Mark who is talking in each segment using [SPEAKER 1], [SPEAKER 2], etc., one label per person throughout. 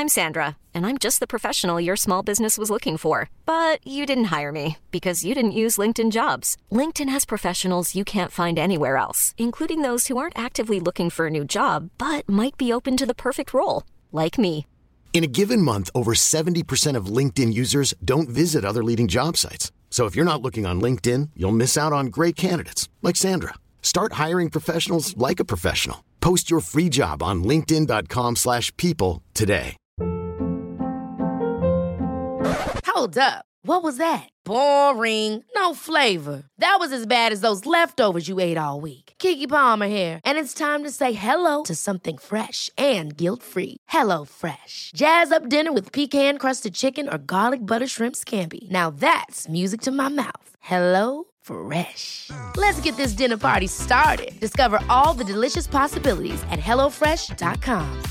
[SPEAKER 1] I'm Sandra, and I'm just the professional your small business was looking for. But you didn't hire me because you didn't use LinkedIn Jobs. LinkedIn has professionals you can't find anywhere else, including those who aren't actively looking for a new job, but might be open to the perfect role, like me.
[SPEAKER 2] In a given month, over 70% of LinkedIn users don't visit other leading job sites. So if you're not looking on LinkedIn, you'll miss out on great candidates like Sandra. Start hiring professionals like a professional. Post your free job on linkedin.com/people today.
[SPEAKER 3] Hold up. What was that? Boring. No flavor. That was as bad as those leftovers you ate all week. Keke Palmer here, and it's time to say hello to something fresh and guilt-free. Hello Fresh. Jazz up dinner with pecan-crusted chicken or garlic butter shrimp scampi. Now that's music to my mouth. Hello Fresh. Let's get this dinner party started. Discover all the delicious possibilities at hellofresh.com.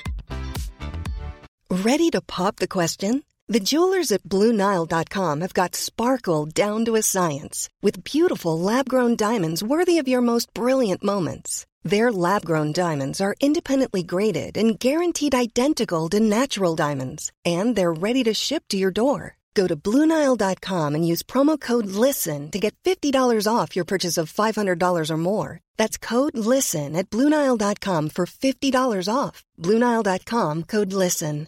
[SPEAKER 4] Ready to pop the question? The jewelers at BlueNile.com have got sparkle down to a science with beautiful lab-grown diamonds worthy of your most brilliant moments. Their lab-grown diamonds are independently graded and guaranteed identical to natural diamonds, and they're ready to ship to your door. Go to BlueNile.com and use promo code LISTEN to get $50 off your purchase of $500 or more. That's code LISTEN at BlueNile.com for $50 off. BlueNile.com, code LISTEN.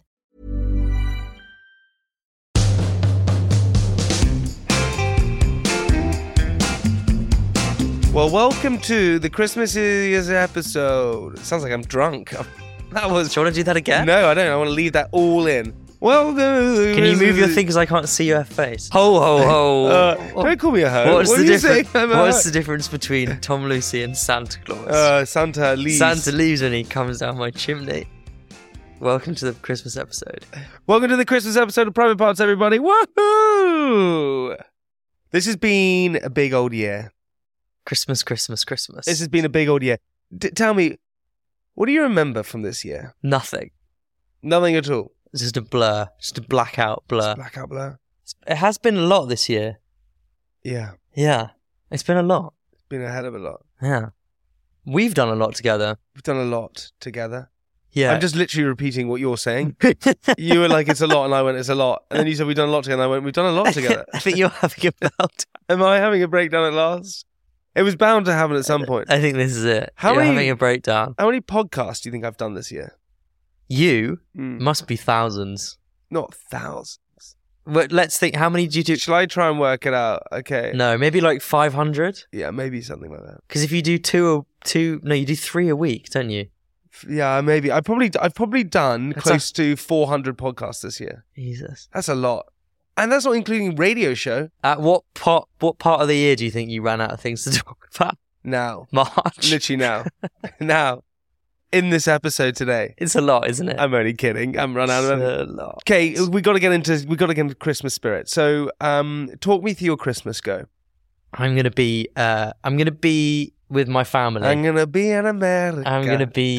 [SPEAKER 5] Well, welcome to the Christmas episode. Sounds like I'm drunk. That was.
[SPEAKER 6] Do you want to do that again?
[SPEAKER 5] No, I don't. I want to leave that all in. Welcome.
[SPEAKER 6] Can you move your thing because I can't see your face? Ho, ho, ho.
[SPEAKER 5] Don't call me a hoe.
[SPEAKER 6] What's
[SPEAKER 5] what
[SPEAKER 6] the
[SPEAKER 5] are you
[SPEAKER 6] difference?
[SPEAKER 5] saying?
[SPEAKER 6] What's the difference between Tom Lucy and Santa Claus?
[SPEAKER 5] Santa leaves.
[SPEAKER 6] Santa leaves when he comes down my chimney. Welcome to the Christmas episode.
[SPEAKER 5] Welcome to the Christmas episode of Private Parts, everybody. Woohoo! This has been a big old year.
[SPEAKER 6] Christmas, Christmas, Christmas.
[SPEAKER 5] This has been a big old year. Tell me, what do you remember from this year?
[SPEAKER 6] Nothing.
[SPEAKER 5] Nothing at all.
[SPEAKER 6] It's just a blur. Just a blackout blur.
[SPEAKER 5] Blackout blur.
[SPEAKER 6] It has been a lot this year.
[SPEAKER 5] Yeah.
[SPEAKER 6] Yeah. It's been a lot.
[SPEAKER 5] It's been a hell of a lot.
[SPEAKER 6] Yeah. We've done a lot together.
[SPEAKER 5] We've done a lot together.
[SPEAKER 6] Yeah.
[SPEAKER 5] I'm just literally repeating what you're saying. You were like, it's a lot, and I went, it's a lot. And then you said, we've done a lot together, and I went, we've done a lot together.
[SPEAKER 6] I think you're having a meltdown.
[SPEAKER 5] Am I having a breakdown at last? It was bound to happen at some point.
[SPEAKER 6] I think this is it. You're having a breakdown.
[SPEAKER 5] How many podcasts do you think I've done this year?
[SPEAKER 6] You must be thousands.
[SPEAKER 5] Not thousands.
[SPEAKER 6] But let's think, how many do you do?
[SPEAKER 5] Shall I try and work it out? Okay.
[SPEAKER 6] No, maybe like 500?
[SPEAKER 5] Yeah, maybe something like that.
[SPEAKER 6] Because if you do you do 3 a week, don't you?
[SPEAKER 5] Yeah, maybe. I've probably done close to 400 podcasts this year.
[SPEAKER 6] Jesus.
[SPEAKER 5] That's a lot. And that's not including radio show.
[SPEAKER 6] At what part of the year do you think you ran out of things to talk about?
[SPEAKER 5] Now.
[SPEAKER 6] March.
[SPEAKER 5] Literally now. Now. In this episode today.
[SPEAKER 6] It's a lot, isn't it?
[SPEAKER 5] I'm only kidding. I'm run out of it.
[SPEAKER 6] It's a lot.
[SPEAKER 5] Okay, we got to get into Christmas spirit. So, talk me through your Christmas go.
[SPEAKER 6] I'm gonna be with my family.
[SPEAKER 5] I'm gonna be in America.
[SPEAKER 6] I'm gonna be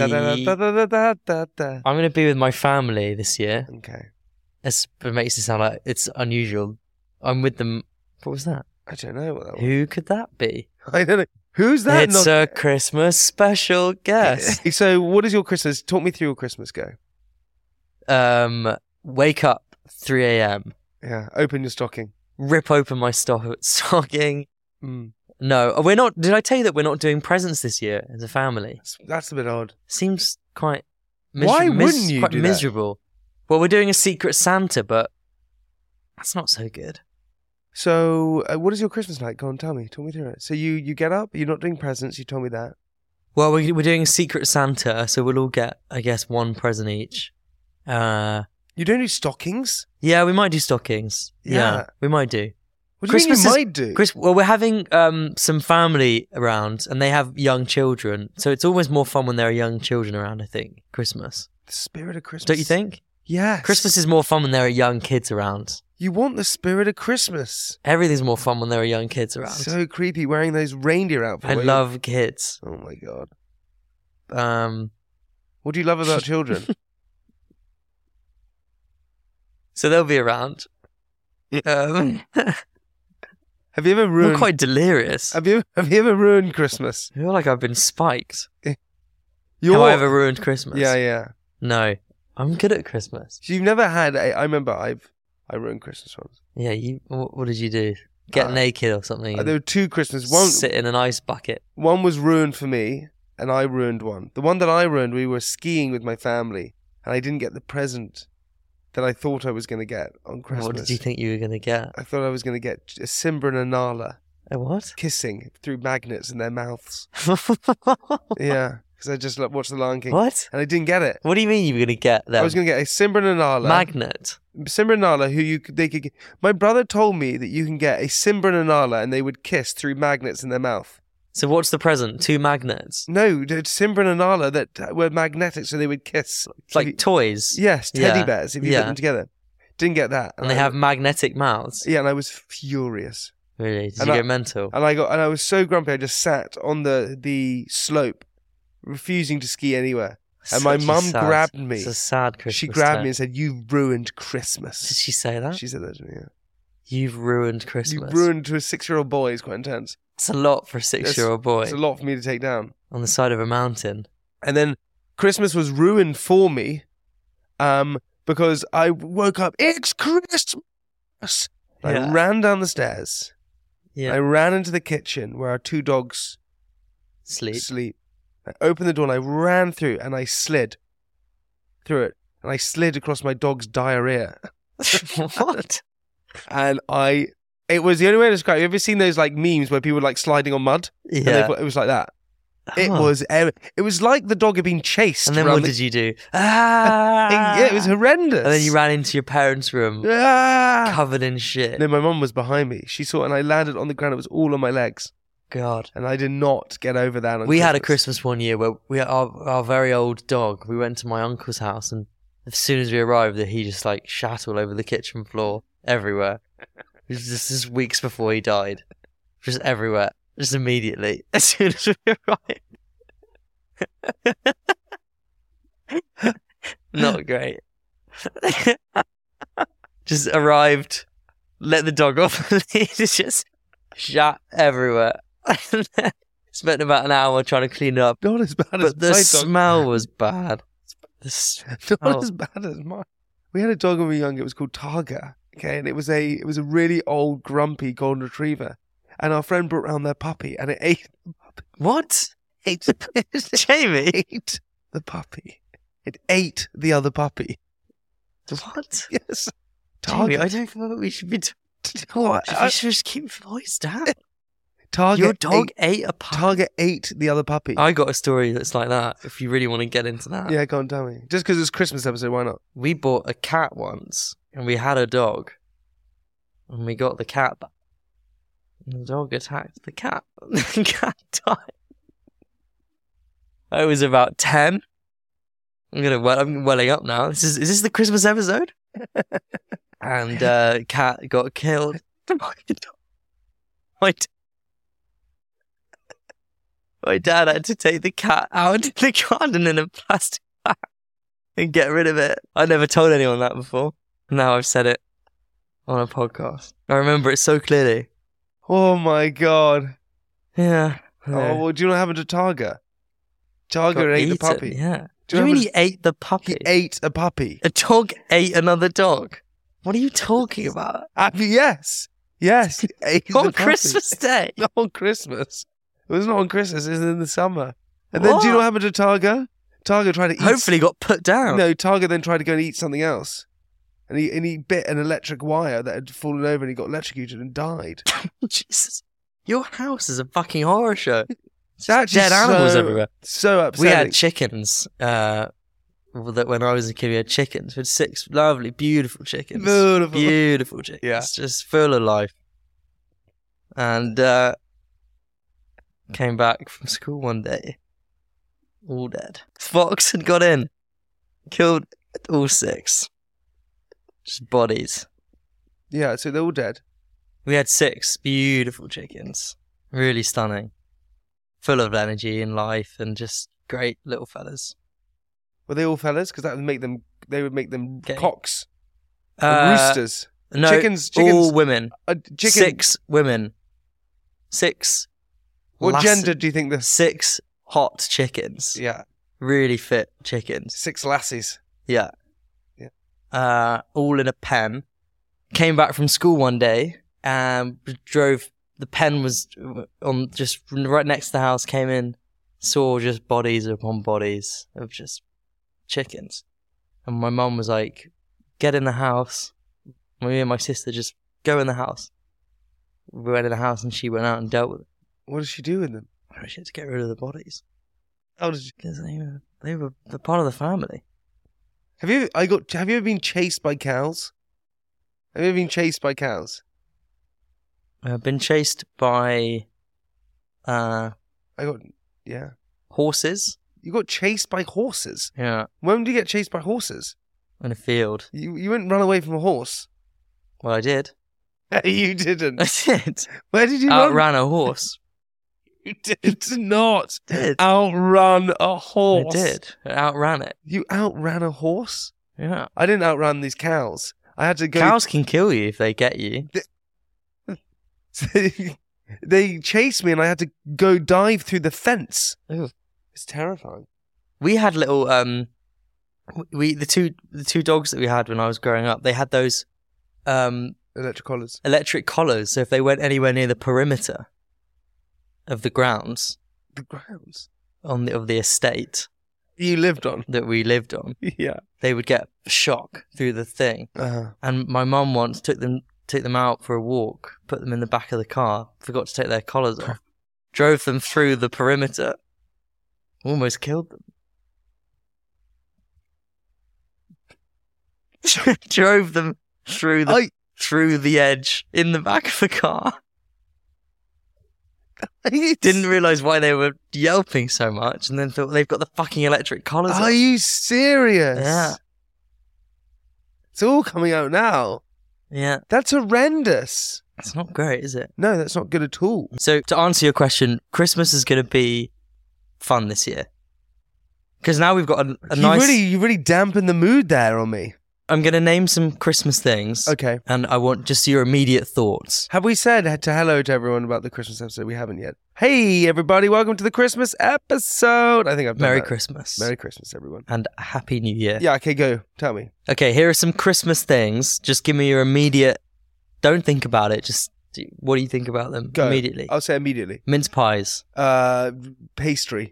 [SPEAKER 6] with my family this year.
[SPEAKER 5] Okay.
[SPEAKER 6] It makes it sound like it's unusual. I'm with them. What was that?
[SPEAKER 5] I don't know what that was.
[SPEAKER 6] Who could that be?
[SPEAKER 5] I don't know. Who's that?
[SPEAKER 6] It's a Christmas special guest.
[SPEAKER 5] So, what is your Christmas? Talk me through your Christmas go.
[SPEAKER 6] Wake up 3 a.m.
[SPEAKER 5] Yeah. Open your stocking.
[SPEAKER 6] Rip open my stocking. No, we're not. Did I tell you that we're not doing presents this year as a family?
[SPEAKER 5] That's a bit odd.
[SPEAKER 6] Seems quite.
[SPEAKER 5] Why wouldn't you
[SPEAKER 6] quite
[SPEAKER 5] do
[SPEAKER 6] miserable? Well, we're doing a Secret Santa, but that's not so good.
[SPEAKER 5] So, what is your Christmas like? Go on, tell me. Talk me through it. So you get up, you're not doing presents, you told me that.
[SPEAKER 6] Well, we're doing a Secret Santa, so we'll all get, I guess, one present each.
[SPEAKER 5] You don't do stockings?
[SPEAKER 6] Yeah, we might do stockings. Yeah, we might do.
[SPEAKER 5] What do you mean you might do?
[SPEAKER 6] Well, we're having some family around, and they have young children, so it's always more fun when there are young children around, I think, Christmas.
[SPEAKER 5] The spirit of Christmas.
[SPEAKER 6] Don't you think?
[SPEAKER 5] Yes.
[SPEAKER 6] Christmas is more fun when there are young kids around.
[SPEAKER 5] You want the spirit of Christmas.
[SPEAKER 6] Everything's more fun when there are young kids around.
[SPEAKER 5] So creepy wearing those reindeer outfits.
[SPEAKER 6] I love kids.
[SPEAKER 5] Oh my God.
[SPEAKER 6] What
[SPEAKER 5] do you love about children?
[SPEAKER 6] So they'll be around.
[SPEAKER 5] Have you ever ruined...
[SPEAKER 6] We're quite delirious.
[SPEAKER 5] Have you ever ruined Christmas?
[SPEAKER 6] I feel like I've been spiked. Have I ever ruined Christmas?
[SPEAKER 5] Yeah.
[SPEAKER 6] No. I'm good at Christmas.
[SPEAKER 5] So you've never had I remember I ruined Christmas once.
[SPEAKER 6] Yeah, what did you do? Get naked or something?
[SPEAKER 5] There were 2 Christmas. One
[SPEAKER 6] sit in an ice bucket.
[SPEAKER 5] One was ruined for me, and I ruined one. The one that I ruined, we were skiing with my family, and I didn't get the present that I thought I was going to get on Christmas.
[SPEAKER 6] What did you think you were going to get?
[SPEAKER 5] I thought I was going to get a Simba and a Nala.
[SPEAKER 6] A what?
[SPEAKER 5] Kissing through magnets in their mouths. Yeah, because I just watched The Lion King.
[SPEAKER 6] What?
[SPEAKER 5] And I didn't get it.
[SPEAKER 6] What do you mean you were going to get them?
[SPEAKER 5] I was going to get a Simba and a Nala.
[SPEAKER 6] Magnet?
[SPEAKER 5] Simba and Nala, they could. My brother told me that you can get a Simba and a Nala and they would kiss through magnets in their mouth.
[SPEAKER 6] So what's the present? 2 magnets?
[SPEAKER 5] No, Simba and a Nala that were magnetic, so they would kiss.
[SPEAKER 6] Like toys?
[SPEAKER 5] Yes, teddy bears, if you put them together. Didn't get that.
[SPEAKER 6] And they have magnetic mouths?
[SPEAKER 5] Yeah, and I was furious.
[SPEAKER 6] Really? Did you go mental?
[SPEAKER 5] And I was so grumpy, I just sat on the slope, refusing to ski anywhere. And my mum grabbed me.
[SPEAKER 6] It's a sad Christmas.
[SPEAKER 5] She grabbed me and said, "You've ruined Christmas."
[SPEAKER 6] Did she say that?
[SPEAKER 5] She said that to me, yeah.
[SPEAKER 6] You've ruined Christmas.
[SPEAKER 5] You've ruined to a 6-year-old boy. It's quite intense.
[SPEAKER 6] It's a lot for a 6-year-old boy.
[SPEAKER 5] It's a lot for me to take down.
[SPEAKER 6] On the side of a mountain.
[SPEAKER 5] And then Christmas was ruined for me because I woke up, it's Christmas. I ran down the stairs. Yeah. I ran into the kitchen where our 2 dogs sleep. I opened the door and I ran through and I slid through it. And I slid across my dog's diarrhea.
[SPEAKER 6] What?
[SPEAKER 5] And it was the only way to describe it. Have you ever seen those like memes where people like sliding on mud?
[SPEAKER 6] Yeah.
[SPEAKER 5] It was like that. It was like the dog had been chased.
[SPEAKER 6] And then what did you do?
[SPEAKER 5] Yeah, it was horrendous.
[SPEAKER 6] And then you ran into your parents' room covered in shit.
[SPEAKER 5] No, my mum was behind me. She saw it and I landed on the ground. It was all on my legs.
[SPEAKER 6] God.
[SPEAKER 5] And I did not get over that on
[SPEAKER 6] We had a Christmas one year where our very old dog, we went to my uncle's house and as soon as we arrived, he just like shat all over the kitchen floor, everywhere. It was just weeks before he died. Just everywhere. Just immediately. As soon as we arrived. Not great. Just arrived, let the dog off, and he just shat everywhere. Spent about an hour trying to clean it up.
[SPEAKER 5] Not as bad as
[SPEAKER 6] but the smell was bad.
[SPEAKER 5] Not as bad as mine. We had a dog when we were young. It was called Targa. Okay, and it was a really old, grumpy golden retriever. And our friend brought round their puppy, and it ate the puppy.
[SPEAKER 6] What?
[SPEAKER 5] Jamie ate the puppy. It ate the other puppy.
[SPEAKER 6] What?
[SPEAKER 5] Yes.
[SPEAKER 6] Jamie, I don't think we should be. We should just keep your voice down. Your dog ate a puppy.
[SPEAKER 5] Target ate the other puppy.
[SPEAKER 6] I got a story that's like that, if you really want to get into that.
[SPEAKER 5] Yeah, go on, tell me. Just because it's Christmas episode, why not?
[SPEAKER 6] We bought a cat once, and we had a dog. And we got the cat back. And the dog attacked the cat. The cat died. I was about 10. I'm welling up now. Is this the Christmas episode? And cat got killed. My dad had to take the cat out into the garden in a plastic bag and get rid of it. I never told anyone that before. Now I've said it on a podcast. I remember it so clearly.
[SPEAKER 5] Oh my God.
[SPEAKER 6] Yeah.
[SPEAKER 5] Oh, well, do you know what happened to Targa? Targa ate the puppy.
[SPEAKER 6] Yeah. Do you mean he ate the puppy?
[SPEAKER 5] He ate a puppy.
[SPEAKER 6] A dog ate another dog. What are you talking about?
[SPEAKER 5] Yes. Yes.
[SPEAKER 6] On Christmas Day.
[SPEAKER 5] Not on Christmas. It was not on Christmas. It was in the summer. And then do you know what happened to Targa? Targa tried to eat...
[SPEAKER 6] Hopefully got put down.
[SPEAKER 5] No, Targa then tried to go and eat something else. And he bit an electric wire that had fallen over and he got electrocuted and died.
[SPEAKER 6] Jesus. Your house is a fucking horror show.
[SPEAKER 5] That's
[SPEAKER 6] dead animals everywhere.
[SPEAKER 5] So upsetting.
[SPEAKER 6] We had chickens. That when I was a kid, we had chickens. We had 6 lovely, beautiful chickens. Beautiful chickens.
[SPEAKER 5] Yeah.
[SPEAKER 6] Just full of life. And came back from school one day. All dead. Fox had got in. Killed all 6. Just bodies.
[SPEAKER 5] Yeah, so they're all dead.
[SPEAKER 6] We had 6 beautiful chickens. Really stunning. Full of energy and life and just great little fellas.
[SPEAKER 5] Were they all fellas? Because they would make them
[SPEAKER 6] Okay.
[SPEAKER 5] cocks. Roosters.
[SPEAKER 6] No,
[SPEAKER 5] chickens.
[SPEAKER 6] all women.
[SPEAKER 5] 6
[SPEAKER 6] women. 6.
[SPEAKER 5] What gender do you think this?
[SPEAKER 6] 6 hot chickens.
[SPEAKER 5] Yeah.
[SPEAKER 6] Really fit chickens.
[SPEAKER 5] 6 lassies.
[SPEAKER 6] Yeah. all in a pen. Came back from school one day and drove. The pen was on just right next to the house. Came in, saw just bodies upon bodies of just chickens, and my mum was like, "Get in the house." Me and my sister just go in the house. We went in the house and she went out and dealt with it.
[SPEAKER 5] What did she do with them?
[SPEAKER 6] She had to get rid of the bodies.
[SPEAKER 5] How did you?
[SPEAKER 6] Because they were part of the family.
[SPEAKER 5] Have you ever been chased by cows? Have you ever been chased by cows?
[SPEAKER 6] I've been chased by horses.
[SPEAKER 5] You got chased by horses?
[SPEAKER 6] Yeah.
[SPEAKER 5] When did you get chased by horses?
[SPEAKER 6] In a field.
[SPEAKER 5] You wouldn't run away from a horse.
[SPEAKER 6] Well, I did.
[SPEAKER 5] You didn't.
[SPEAKER 6] I did.
[SPEAKER 5] Where did you
[SPEAKER 6] Outran a horse.
[SPEAKER 5] You did not
[SPEAKER 6] Did.
[SPEAKER 5] outrun a horse.
[SPEAKER 6] I did. I outran it.
[SPEAKER 5] You outran a horse?
[SPEAKER 6] Yeah.
[SPEAKER 5] I didn't outrun these cows. I had to go.
[SPEAKER 6] Cows can kill you if they get you.
[SPEAKER 5] They chased me and I had to go dive through the fence.
[SPEAKER 6] Ooh.
[SPEAKER 5] It's terrifying.
[SPEAKER 6] We had little the two dogs that we had when I was growing up, they had those
[SPEAKER 5] Electric collars.
[SPEAKER 6] electric collars, so if they went anywhere near the perimeter of the grounds
[SPEAKER 5] The grounds
[SPEAKER 6] of the estate
[SPEAKER 5] you lived on.
[SPEAKER 6] that we lived on,
[SPEAKER 5] Yeah.
[SPEAKER 6] they would get shock through the thing. And my mum once took them out for a walk, put them in the back of the car, forgot to take their collars off, drove them through the perimeter, almost killed them. Drove them through the edge in the back of the car. Didn't realise why they were yelping so much, and then thought they've got the fucking electric collars on.
[SPEAKER 5] Are you serious?
[SPEAKER 6] Yeah.
[SPEAKER 5] It's all coming out now.
[SPEAKER 6] Yeah.
[SPEAKER 5] That's horrendous.
[SPEAKER 6] It's not great, is it?
[SPEAKER 5] No, that's not good at all.
[SPEAKER 6] So, to answer your question, Christmas is going to be fun this year. Because now we've got a nice...
[SPEAKER 5] You really dampened the mood there on me.
[SPEAKER 6] I'm going to name some Christmas things.
[SPEAKER 5] Okay.
[SPEAKER 6] And I want just your immediate thoughts.
[SPEAKER 5] Have we said hello to everyone about the Christmas episode? We haven't yet. Hey, everybody. Welcome to the Christmas episode. I think I've done
[SPEAKER 6] Merry
[SPEAKER 5] that.
[SPEAKER 6] Christmas.
[SPEAKER 5] Merry Christmas, everyone.
[SPEAKER 6] And a Happy New Year.
[SPEAKER 5] Yeah, okay, go. Tell me.
[SPEAKER 6] Okay, here are some Christmas things. Just give me your immediate... Don't think about it. Just... What do you think about them
[SPEAKER 5] Go.
[SPEAKER 6] immediately?
[SPEAKER 5] I'll say immediately.
[SPEAKER 6] Mince pies.
[SPEAKER 5] Pastry.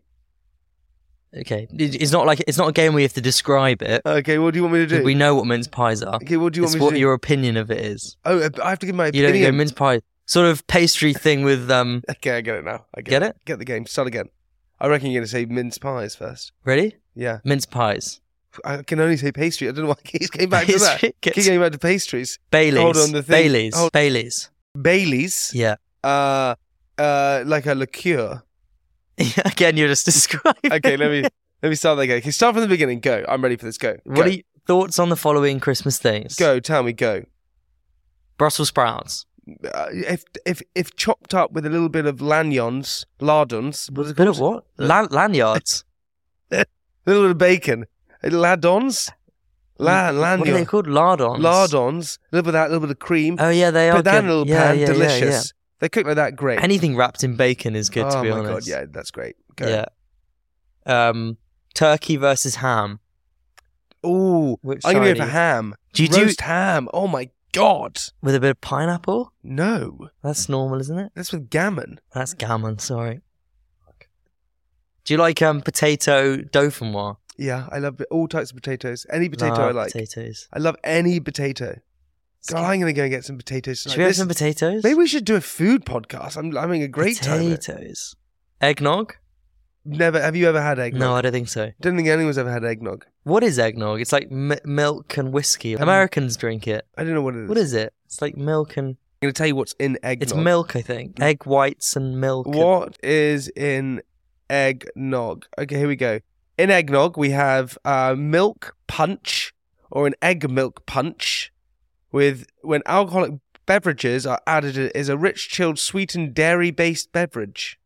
[SPEAKER 6] Okay. It's not a game where you have to describe it.
[SPEAKER 5] Okay, what do you want me to do?
[SPEAKER 6] We know what mince pies are.
[SPEAKER 5] Okay, what do you want
[SPEAKER 6] It's
[SPEAKER 5] me to
[SPEAKER 6] what
[SPEAKER 5] do?
[SPEAKER 6] your opinion of it is.
[SPEAKER 5] Oh, I have to give my
[SPEAKER 6] You
[SPEAKER 5] opinion.
[SPEAKER 6] don't go mince pie. Sort of pastry thing with...
[SPEAKER 5] Okay, I get it now.
[SPEAKER 6] Get it?
[SPEAKER 5] Get the game. Start again. I reckon you're going to say mince pies first.
[SPEAKER 6] Ready?
[SPEAKER 5] Yeah.
[SPEAKER 6] Mince pies.
[SPEAKER 5] I can only say pastry. I don't know why Keith came back to that.
[SPEAKER 6] Pastry?
[SPEAKER 5] Keith came back to pastries.
[SPEAKER 6] Baileys.
[SPEAKER 5] Hold on, the thing.
[SPEAKER 6] Baileys.
[SPEAKER 5] Hold-
[SPEAKER 6] Baileys.
[SPEAKER 5] Baileys.
[SPEAKER 6] Yeah.
[SPEAKER 5] Like a liqueur.
[SPEAKER 6] Again, you're just describing.
[SPEAKER 5] Okay, let me start that again. Okay, start from the beginning. Go. I'm ready for this. Go.
[SPEAKER 6] What
[SPEAKER 5] Go.
[SPEAKER 6] are your thoughts on the following Christmas things?
[SPEAKER 5] Go. Tell me. Go.
[SPEAKER 6] Brussels sprouts.
[SPEAKER 5] If chopped up with a little bit of lardons. What's it
[SPEAKER 6] Bit
[SPEAKER 5] called?
[SPEAKER 6] of what? Lanyards.
[SPEAKER 5] A little bit of bacon. Lardons.
[SPEAKER 6] What are they
[SPEAKER 5] Lanyard.
[SPEAKER 6] called? Lardons.
[SPEAKER 5] Lardons. A little bit of that. A little bit of cream.
[SPEAKER 6] Oh yeah, they are
[SPEAKER 5] Put that in
[SPEAKER 6] good.
[SPEAKER 5] a little
[SPEAKER 6] Yeah,
[SPEAKER 5] pan.
[SPEAKER 6] yeah,
[SPEAKER 5] Delicious.
[SPEAKER 6] yeah, yeah.
[SPEAKER 5] They cook like that. Great.
[SPEAKER 6] Anything wrapped in bacon is good, to be honest.
[SPEAKER 5] Oh my god, yeah, that's great. Go.
[SPEAKER 6] Yeah. Turkey versus ham.
[SPEAKER 5] Ooh,
[SPEAKER 6] Which
[SPEAKER 5] I'm gonna
[SPEAKER 6] side
[SPEAKER 5] go
[SPEAKER 6] are
[SPEAKER 5] for
[SPEAKER 6] you-
[SPEAKER 5] ham.
[SPEAKER 6] Do you do-
[SPEAKER 5] Roast ham? Oh my god,
[SPEAKER 6] With a bit of pineapple?
[SPEAKER 5] no,
[SPEAKER 6] That's normal, isn't it?
[SPEAKER 5] that's with gammon.
[SPEAKER 6] That's gammon, sorry. Do you like potato dauphinoise?
[SPEAKER 5] Yeah, I love all types of potatoes. Any potato I like.
[SPEAKER 6] Potatoes.
[SPEAKER 5] I love any potato. God, I'm gonna go and get some potatoes.
[SPEAKER 6] Should
[SPEAKER 5] tonight.
[SPEAKER 6] we have
[SPEAKER 5] This-
[SPEAKER 6] some potatoes?
[SPEAKER 5] Maybe we should do a food podcast. I'm having a great time.
[SPEAKER 6] Potatoes. Eggnog?
[SPEAKER 5] Never. Have you ever had eggnog?
[SPEAKER 6] No, I don't think so.
[SPEAKER 5] Don't think anyone's ever had eggnog.
[SPEAKER 6] What is eggnog? It's like milk and whiskey. Americans drink it.
[SPEAKER 5] I don't know what it is.
[SPEAKER 6] What is it? It's like milk and...
[SPEAKER 5] I'm gonna tell you what's in eggnog.
[SPEAKER 6] It's milk, I think. Egg whites and milk.
[SPEAKER 5] What is in eggnog? Okay, here we go. In eggnog, we have milk punch or an egg milk punch. When alcoholic beverages are added, it is a rich, chilled, sweetened, dairy-based beverage.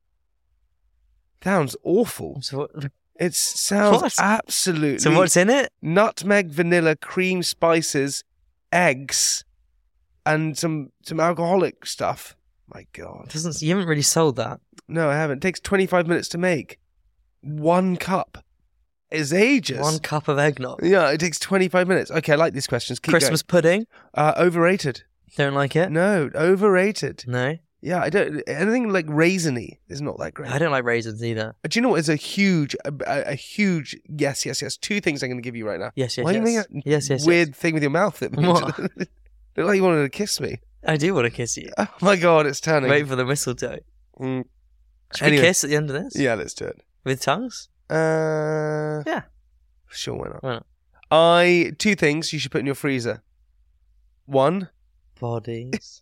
[SPEAKER 5] Sounds awful.
[SPEAKER 6] So,
[SPEAKER 5] It sounds
[SPEAKER 6] What?
[SPEAKER 5] absolutely...
[SPEAKER 6] so what's in it?
[SPEAKER 5] Nutmeg, vanilla, cream, spices, eggs, and some alcoholic stuff. My God.
[SPEAKER 6] You haven't really sold that.
[SPEAKER 5] No, I haven't. It takes 25 minutes to make. 1 cup. It's ages.
[SPEAKER 6] 1 cup of eggnog.
[SPEAKER 5] Yeah, it takes 25 minutes. Okay, I like these questions. Keep
[SPEAKER 6] Christmas pudding.
[SPEAKER 5] Overrated.
[SPEAKER 6] Don't like it?
[SPEAKER 5] No, overrated.
[SPEAKER 6] No?
[SPEAKER 5] Yeah, I don't. Anything like raisiny is not that great.
[SPEAKER 6] I don't like raisins either.
[SPEAKER 5] Do you know what is a huge yes. 2 things I'm going to give you right now.
[SPEAKER 6] Yes.
[SPEAKER 5] Why are you making a weird thing with your mouth? That
[SPEAKER 6] What?
[SPEAKER 5] Looked like you wanted to kiss me.
[SPEAKER 6] I do want to kiss you.
[SPEAKER 5] Oh my God, it's turning.
[SPEAKER 6] Wait for the mistletoe.
[SPEAKER 5] Mm.
[SPEAKER 6] Should we kiss at the end of this?
[SPEAKER 5] Yeah, let's do it.
[SPEAKER 6] With tongues?
[SPEAKER 5] Yeah. Sure, why not? 2 things you should put in your freezer. 1.
[SPEAKER 6] Bodies.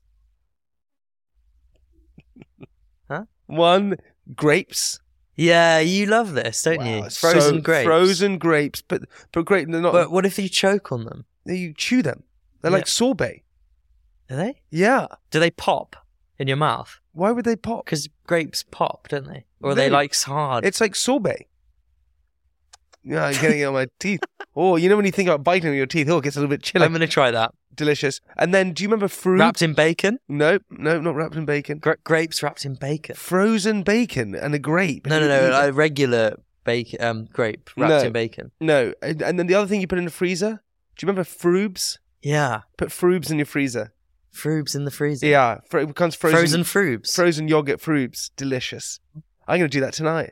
[SPEAKER 6] Huh?
[SPEAKER 5] 1. Grapes.
[SPEAKER 6] Yeah, you love this, don't you? Frozen grapes.
[SPEAKER 5] Frozen grapes, but grape. They're not.
[SPEAKER 6] But what if you choke on them?
[SPEAKER 5] You chew them. They're like sorbet.
[SPEAKER 6] Are they?
[SPEAKER 5] Yeah.
[SPEAKER 6] Do they pop in your mouth?
[SPEAKER 5] Why would they pop?
[SPEAKER 6] Because grapes pop, don't they? Or are they like hard?
[SPEAKER 5] It's like sorbet. Yeah, I'm getting it on my teeth. Oh, you know when you think about biting on your teeth, it gets a little bit chilly.
[SPEAKER 6] I'm going to try that.
[SPEAKER 5] Delicious. And then, do you remember fruit?
[SPEAKER 6] Wrapped in bacon?
[SPEAKER 5] No, not wrapped in bacon.
[SPEAKER 6] Grapes wrapped in bacon.
[SPEAKER 5] Frozen bacon and a grape.
[SPEAKER 6] No, a regular bacon, grape wrapped in bacon.
[SPEAKER 5] No, and then the other thing you put in the freezer. Do you remember Froobs?
[SPEAKER 6] Yeah.
[SPEAKER 5] Put Froobs in your freezer.
[SPEAKER 6] Froobs in the freezer?
[SPEAKER 5] Yeah, it becomes frozen
[SPEAKER 6] Froobs.
[SPEAKER 5] Frozen yogurt Froobs. Delicious. I'm going to do that tonight.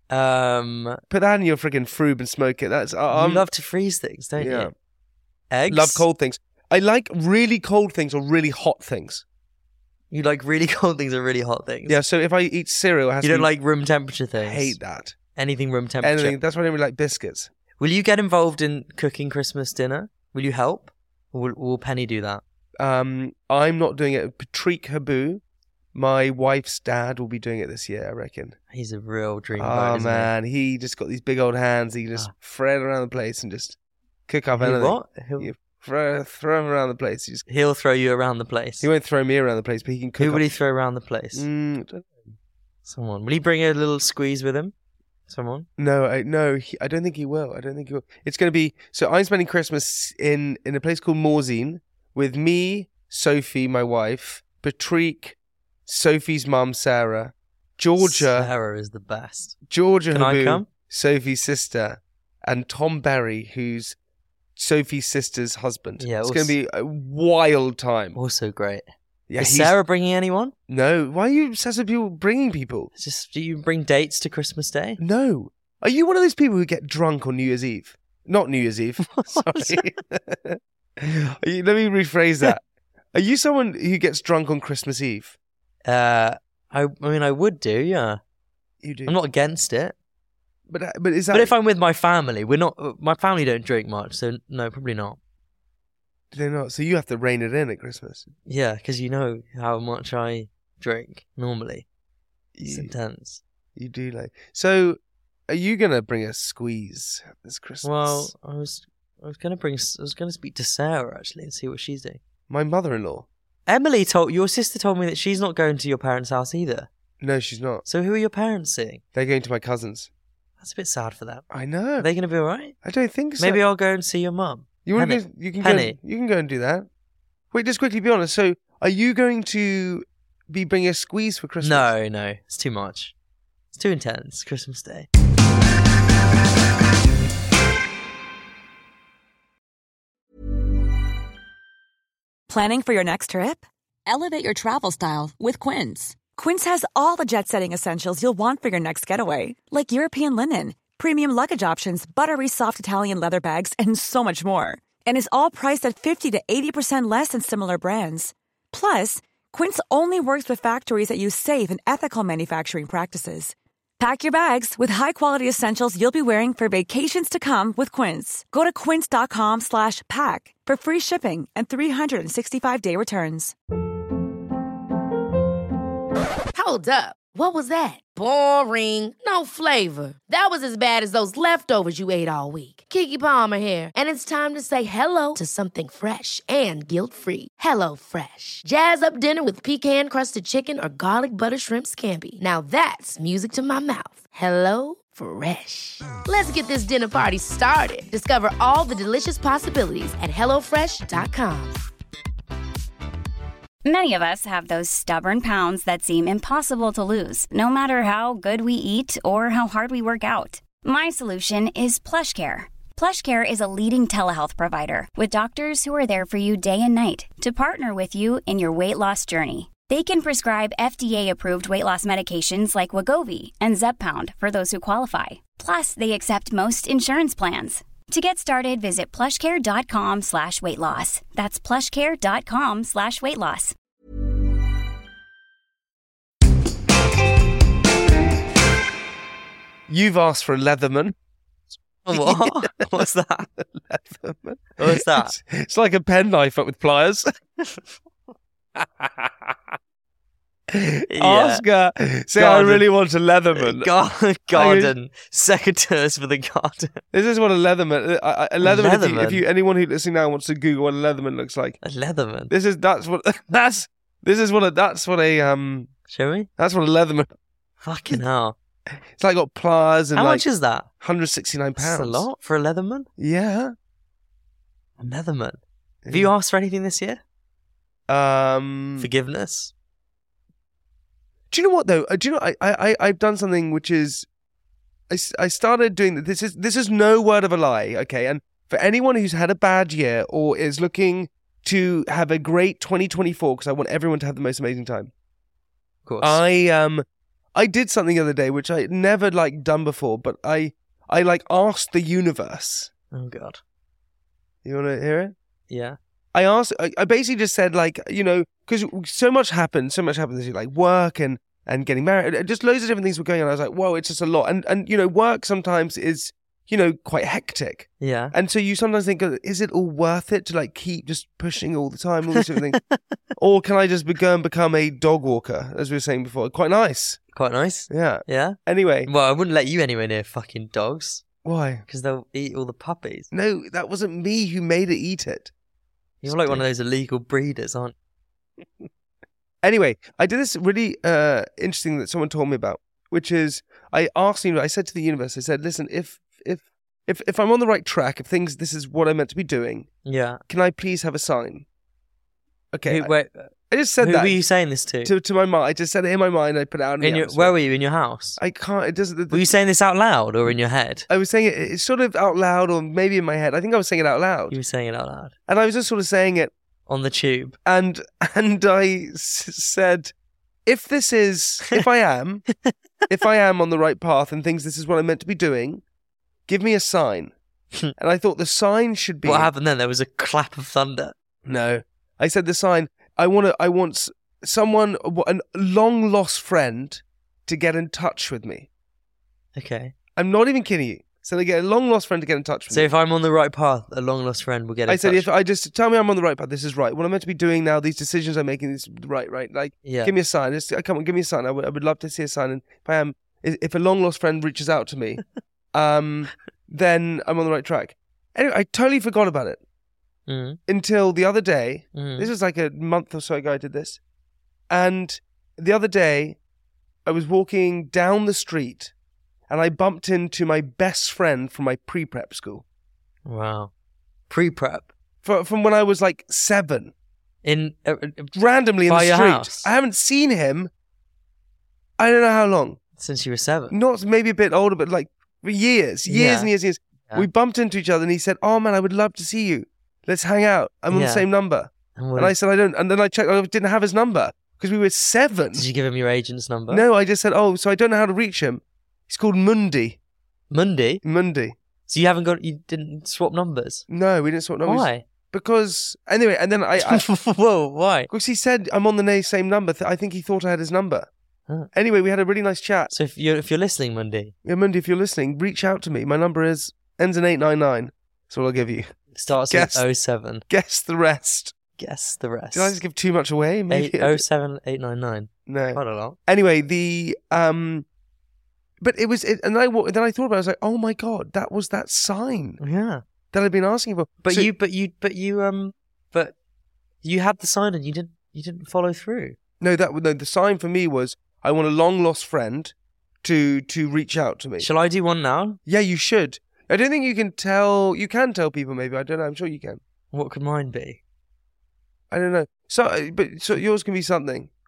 [SPEAKER 5] Put that in your friggin' Froob and smoke it. That's
[SPEAKER 6] you love to freeze things, don't you? Eggs?
[SPEAKER 5] Love cold things. I like really cold things or really hot things.
[SPEAKER 6] You like really cold things or really hot things?
[SPEAKER 5] Yeah, so if I eat cereal, it has
[SPEAKER 6] you
[SPEAKER 5] to
[SPEAKER 6] don't like room temperature things?
[SPEAKER 5] I hate that.
[SPEAKER 6] Anything room temperature?
[SPEAKER 5] That's why I don't really like biscuits.
[SPEAKER 6] Will you get involved in cooking Christmas dinner? Will you help? Or will Penny do that?
[SPEAKER 5] I'm not doing it. Patrick Habu, my wife's dad, will be doing it this year, I reckon.
[SPEAKER 6] He's a real dream
[SPEAKER 5] boy, isn't man, he just got these big old hands. He just thread around the place and just cook up anything.
[SPEAKER 6] What?
[SPEAKER 5] Throw him around the place.
[SPEAKER 6] He'll throw you around the place.
[SPEAKER 5] He won't throw me around the place, but he can cook.
[SPEAKER 6] Who will he throw around the place?
[SPEAKER 5] Don't know.
[SPEAKER 6] Someone. Will he bring a little squeeze with him? Someone?
[SPEAKER 5] No, I don't think he will. It's going to be. So I'm spending Christmas in a place called Morzine with me, Sophie, my wife, Patrick, Sophie's mum, Sarah, Georgia.
[SPEAKER 6] Sarah is the best.
[SPEAKER 5] Georgia
[SPEAKER 6] Can
[SPEAKER 5] Habu,
[SPEAKER 6] I come?
[SPEAKER 5] Sophie's sister, and Tom Berry, who's Sophie's sister's husband.
[SPEAKER 6] Yeah,
[SPEAKER 5] it's going to be a wild time.
[SPEAKER 6] Also great.
[SPEAKER 5] Yeah,
[SPEAKER 6] is Sarah bringing anyone?
[SPEAKER 5] No. Why are you obsessed with people bringing people?
[SPEAKER 6] Do you bring dates to Christmas Day?
[SPEAKER 5] No. Are you one of those people who get drunk on New Year's Eve? Not New Year's Eve. Sorry. Let me rephrase that. Are you someone who gets drunk on Christmas Eve?
[SPEAKER 6] I mean, I would do, yeah.
[SPEAKER 5] You do.
[SPEAKER 6] I'm not against it.
[SPEAKER 5] But is that?
[SPEAKER 6] But if I'm with my family, my family don't drink much, so no, probably not.
[SPEAKER 5] Do they not? So you have to rein it in at Christmas.
[SPEAKER 6] Yeah, because you know how much I drink normally. It's intense.
[SPEAKER 5] You do like. So, are you gonna bring a squeeze this Christmas?
[SPEAKER 6] Well, I was gonna speak to Sarah actually and see what she's doing.
[SPEAKER 5] My mother-in-law.
[SPEAKER 6] Your sister told me that she's not going to your parents' house either.
[SPEAKER 5] No, she's not.
[SPEAKER 6] So who are your parents seeing?
[SPEAKER 5] They're going to my cousins.
[SPEAKER 6] That's a bit sad for them.
[SPEAKER 5] I know.
[SPEAKER 6] Are they going to be all right?
[SPEAKER 5] I don't think so.
[SPEAKER 6] Maybe I'll go and see your mum.
[SPEAKER 5] You want to go? You can
[SPEAKER 6] Penny.
[SPEAKER 5] go. You can go and do that. Wait, just quickly be honest. So, are you going to be bringing a squeeze for Christmas?
[SPEAKER 6] No, it's too much. It's too intense. Christmas Day.
[SPEAKER 7] Planning for your next trip?
[SPEAKER 8] Elevate your travel style with Quince.
[SPEAKER 7] Quince has all the jet-setting essentials you'll want for your next getaway, like European linen, premium luggage options, buttery soft Italian leather bags, and so much more. And is all priced at 50 to 80% less than similar brands. Plus, Quince only works with factories that use safe and ethical manufacturing practices. Pack your bags with high-quality essentials you'll be wearing for vacations to come with Quince. Go to quince.com/pack for free shipping and 365-day returns.
[SPEAKER 3] Hold up. What was that? Boring. No flavor. That was as bad as those leftovers you ate all week. Keke Palmer here, and it's time to say hello to something fresh and guilt-free. Hello Fresh. Jazz up dinner with pecan-crusted chicken or garlic butter shrimp scampi. Now that's music to my mouth. Hello Fresh. Let's get this dinner party started. Discover all the delicious possibilities at hellofresh.com.
[SPEAKER 9] Many of us have those stubborn pounds that seem impossible to lose, no matter how good we eat or how hard we work out. My solution is PlushCare. PlushCare is a leading telehealth provider with doctors who are there for you day and night to partner with you in your weight loss journey. They can prescribe FDA-approved weight loss medications like Wegovy and Zepbound for those who qualify. Plus, they accept most insurance plans. To get started, visit plushcare.com/weightloss. That's plushcare.com/weightloss.
[SPEAKER 5] You've asked for a Leatherman.
[SPEAKER 6] What? What's that?
[SPEAKER 5] Leatherman.
[SPEAKER 6] What's that?
[SPEAKER 5] It's like a penknife but with pliers. Ask her. Say, I really want a Leatherman.
[SPEAKER 6] Garden. Secateurs for the garden.
[SPEAKER 5] This is what a Leatherman. A Leatherman. If anyone who listening now wants to Google what a Leatherman looks like.
[SPEAKER 6] A Leatherman.
[SPEAKER 5] That's what a
[SPEAKER 6] Show me.
[SPEAKER 5] That's what a Leatherman.
[SPEAKER 6] Fucking hell.
[SPEAKER 5] It's like got pliers and
[SPEAKER 6] how much is that?
[SPEAKER 5] £169.
[SPEAKER 6] That's a lot for a Leatherman.
[SPEAKER 5] Yeah.
[SPEAKER 6] A Leatherman. Have you asked for anything this year? Forgiveness.
[SPEAKER 5] Do you know what though? Do you know I've done something which is I started doing this is no word of a lie, okay? And for anyone who's had a bad year or is looking to have a great 2024, because I want everyone to have the most amazing time.
[SPEAKER 6] Of course.
[SPEAKER 5] I did something the other day which I never done before, but I asked the universe.
[SPEAKER 6] Oh God.
[SPEAKER 5] You want to hear it?
[SPEAKER 6] Yeah.
[SPEAKER 5] I basically just said, because so much happened this year, like work and getting married, just loads of different things were going on. I was like, whoa, it's just a lot. And work sometimes is, quite hectic.
[SPEAKER 6] Yeah.
[SPEAKER 5] And so you sometimes think, is it all worth it to keep just pushing all the time, all these different things? Or can I just become a dog walker, as we were saying before? Quite nice.
[SPEAKER 6] Quite nice.
[SPEAKER 5] Yeah.
[SPEAKER 6] Yeah.
[SPEAKER 5] Anyway.
[SPEAKER 6] Well, I wouldn't let you anywhere near fucking dogs.
[SPEAKER 5] Why?
[SPEAKER 6] Because they'll eat all the puppies.
[SPEAKER 5] No, that wasn't me who made it eat it.
[SPEAKER 6] You're like one of those illegal breeders, aren't you?
[SPEAKER 5] Anyway, I did this really interesting that someone told me about, which is I said to the universe, I said, listen, if I'm on the right track, this is what I'm meant to be doing.
[SPEAKER 6] Yeah.
[SPEAKER 5] Can I please have a sign? Okay.
[SPEAKER 6] Wait.
[SPEAKER 5] I just said
[SPEAKER 6] who
[SPEAKER 5] that.
[SPEAKER 6] Who were you saying this to?
[SPEAKER 5] To my mind. I just said it in my mind. I put it out in the atmosphere.
[SPEAKER 6] Where were you? In your house?
[SPEAKER 5] I can't. It doesn't.
[SPEAKER 6] Were you saying this out loud or in your head?
[SPEAKER 5] I was saying it. It's sort of out loud, or maybe in my head. I think I was saying it out loud.
[SPEAKER 6] You were saying it out loud.
[SPEAKER 5] And I was just sort of saying it
[SPEAKER 6] on the tube.
[SPEAKER 5] And I said, if I am on the right path and this is what I'm meant to be doing, give me a sign. And I thought the sign should be.
[SPEAKER 6] What happened then? There was a clap of thunder.
[SPEAKER 5] No, I said the sign. I want someone, a long lost friend, to get in touch with me.
[SPEAKER 6] Okay.
[SPEAKER 5] I'm not even kidding you. So they get a long lost friend to get in touch with me.
[SPEAKER 6] So if I'm on the right path, a long lost friend will get in touch.
[SPEAKER 5] I said, if I just tell me I'm on the right path, this is right. What I'm meant to be doing now, these decisions I'm making, this is right. Give me a sign. Come on, give me a sign. I would love to see a sign. And if a long lost friend reaches out to me, then I'm on the right track. Anyway, I totally forgot about it. Until the other day. This was like a month or so ago I did this. And the other day, I was walking down the street and I bumped into my best friend from my pre-prep school.
[SPEAKER 6] Wow. Pre-prep?
[SPEAKER 5] From when I was 7.
[SPEAKER 6] By
[SPEAKER 5] Randomly in the
[SPEAKER 6] your
[SPEAKER 5] street.
[SPEAKER 6] house?
[SPEAKER 5] I haven't seen him, I don't know how long.
[SPEAKER 6] Since you were 7?
[SPEAKER 5] Not maybe a bit older, but years and years. Yeah. We bumped into each other and he said, oh man, I would love to see you. Let's hang out. I'm on the same number. And I said, I don't. And then I checked, I didn't have his number because we were 7.
[SPEAKER 6] Did you give him your agent's number?
[SPEAKER 5] No, I just said, so I don't know how to reach him. He's called Mundi.
[SPEAKER 6] Mundi?
[SPEAKER 5] Mundi.
[SPEAKER 6] So you didn't swap numbers?
[SPEAKER 5] No, we didn't swap numbers.
[SPEAKER 6] Why?
[SPEAKER 5] Because, anyway, and then I
[SPEAKER 6] Whoa, why?
[SPEAKER 5] Because he said, I'm on the same number. I think he thought I had his number.
[SPEAKER 6] Huh.
[SPEAKER 5] Anyway, we had a really nice chat.
[SPEAKER 6] So if you're listening, Mundi.
[SPEAKER 5] Yeah, Mundi, if you're listening, reach out to me. My number ends in 899. That's what I'll give you.
[SPEAKER 6] Starts with 07.
[SPEAKER 5] Guess the rest.
[SPEAKER 6] Guess the rest.
[SPEAKER 5] Did I just give too much away? Maybe
[SPEAKER 6] 07899.
[SPEAKER 5] No.
[SPEAKER 6] Quite a lot.
[SPEAKER 5] Anyway, but it was, then I thought about it. I was like, oh my God, that was that sign.
[SPEAKER 6] Yeah.
[SPEAKER 5] That I'd been asking for.
[SPEAKER 6] But you had the sign and you didn't follow through.
[SPEAKER 5] No, the sign for me was I want a long lost friend to reach out to me.
[SPEAKER 6] Shall I do one now?
[SPEAKER 5] Yeah, you should. I don't think you can tell. You can tell people maybe. I don't know. I'm sure you can.
[SPEAKER 6] What could mine be?
[SPEAKER 5] I don't know. So yours can be something.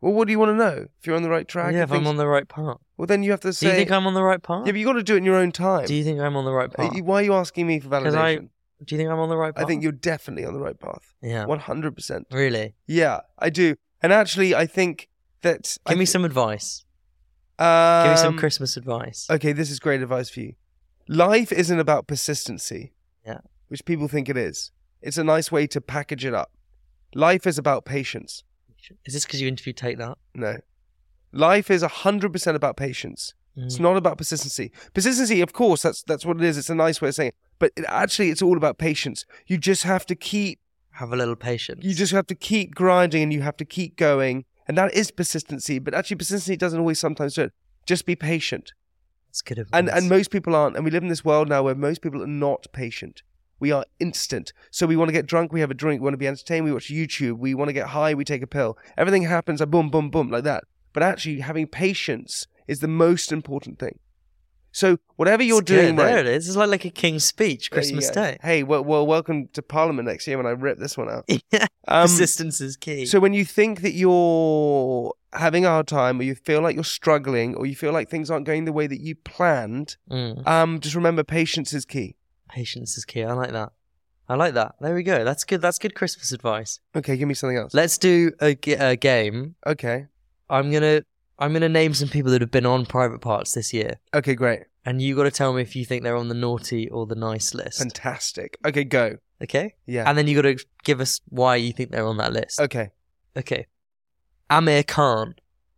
[SPEAKER 5] Well, what do you want to know? If you're on the right track?
[SPEAKER 6] Yeah, if I'm on the right path.
[SPEAKER 5] Well, then you have to say...
[SPEAKER 6] Do you think I'm on the right path?
[SPEAKER 5] Yeah, but you got to do it in your own time.
[SPEAKER 6] Do you think I'm on the right path?
[SPEAKER 5] Why are you asking me for validation?
[SPEAKER 6] Do you think I'm on the right path?
[SPEAKER 5] I think you're definitely on the right path.
[SPEAKER 6] Yeah.
[SPEAKER 5] 100%.
[SPEAKER 6] Really?
[SPEAKER 5] Yeah, I do. And actually, I think that...
[SPEAKER 6] Give me some advice. Give me some Christmas advice.
[SPEAKER 5] Okay, this is great advice for you. Life isn't about persistency.
[SPEAKER 6] Yeah.
[SPEAKER 5] Which people think it is. It's a nice way to package it up. Life is about patience.
[SPEAKER 6] Is this because you interviewed Take That?
[SPEAKER 5] No. Life is 100% about patience. It's not about persistency. Persistency, of course, that's what it is. It's a nice way of saying it. But it's all about patience. You just have to
[SPEAKER 6] have a little patience.
[SPEAKER 5] You just have to keep grinding and you have to keep going. And that is persistency. But actually, persistency doesn't always sometimes do it. Just be patient.
[SPEAKER 6] That's good advice.
[SPEAKER 5] And most people aren't. And we live in this world now where most people are not patient. We are instant. So we want to get drunk, we have a drink. We want to be entertained, we watch YouTube. We want to get high, we take a pill. Everything happens a boom, boom, boom, like that. But actually, having patience is the most important thing. So whatever you're doing right...
[SPEAKER 6] There it is. It's like a king's speech, Christmas Day.
[SPEAKER 5] Hey, well, welcome to Parliament next year when I rip this one out.
[SPEAKER 6] Yeah. Persistence is key.
[SPEAKER 5] So when you think that you're having a hard time, or you feel like you're struggling, or you feel like things aren't going the way that you planned, just remember patience is key.
[SPEAKER 6] Patience is key. I like that. There we go. That's good. That's good Christmas advice.
[SPEAKER 5] Okay, give me something else.
[SPEAKER 6] Let's do a game.
[SPEAKER 5] Okay.
[SPEAKER 6] I'm gonna name some people that have been on Private Parts this year.
[SPEAKER 5] Okay, great.
[SPEAKER 6] And you got to tell me if you think they're on the naughty or the nice list.
[SPEAKER 5] Fantastic. Okay, go.
[SPEAKER 6] Okay?
[SPEAKER 5] Yeah.
[SPEAKER 6] And then you got to give us why you think they're on that list.
[SPEAKER 5] Okay.
[SPEAKER 6] Amir Khan.